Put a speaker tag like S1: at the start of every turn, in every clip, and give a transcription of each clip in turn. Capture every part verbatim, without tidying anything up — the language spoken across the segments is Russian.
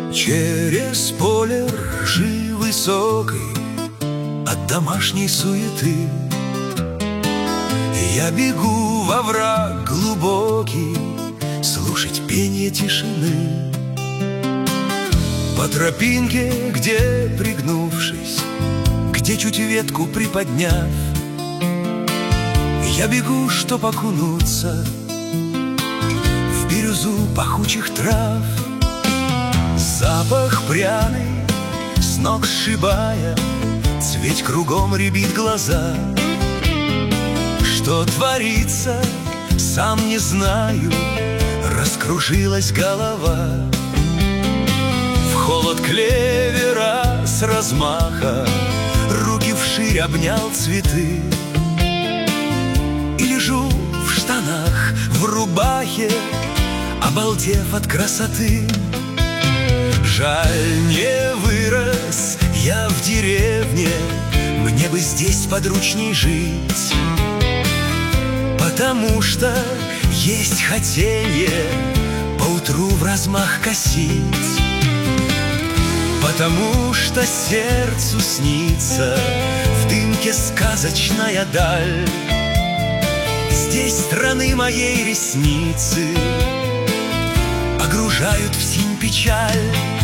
S1: Через поле ржи высокой от домашней суеты я бегу во враг глубокий слушать пение тишины. По тропинке, где пригнувшись, где чуть ветку приподняв, я бегу, чтоб окунуться в бирюзу пахучих трав. Запах пряный, с ног сшибая, цветь кругом рябит глаза. Что творится, сам не знаю, раскружилась голова. В холод клевера с размаха руки вширь обнял цветы. И лежу в штанах, в рубахе, обалдев от красоты. Жаль, не вырос я в деревне, мне бы здесь подручней жить. Потому что есть хотенье поутру в размах косить. Потому что сердцу снится в дымке сказочная даль. Здесь страны моей ресницы погружают в синь печаль.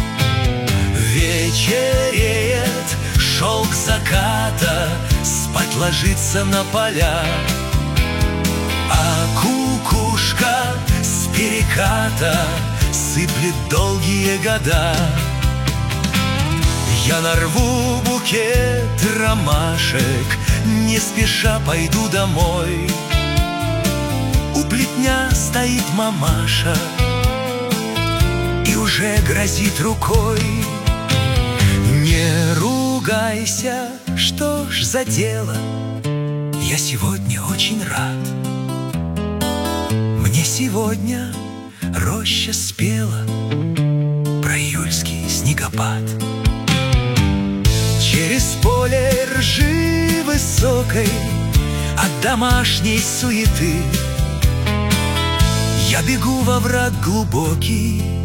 S1: Вечереет, шелк заката спать ложится на поля, а кукушка с переката сыплет долгие года. Я нарву букет ромашек, не спеша пойду домой. У плетня стоит мамаша и уже грозит рукой. Не ругайся, что ж за дело, я сегодня очень рад. Мне сегодня роща спела про июльский снегопад. Через поле ржи высокой от домашней суеты я бегу во враг глубокий